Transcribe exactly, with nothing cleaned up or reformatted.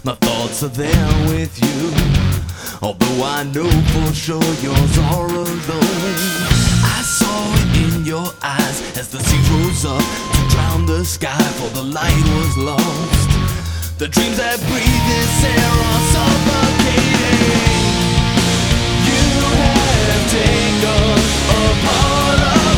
My thoughts are there with you, although I know for sure yours are alone. I saw it in your eyes as the sea rose up to drown the sky, for the light was lost. The dreams that breathe this air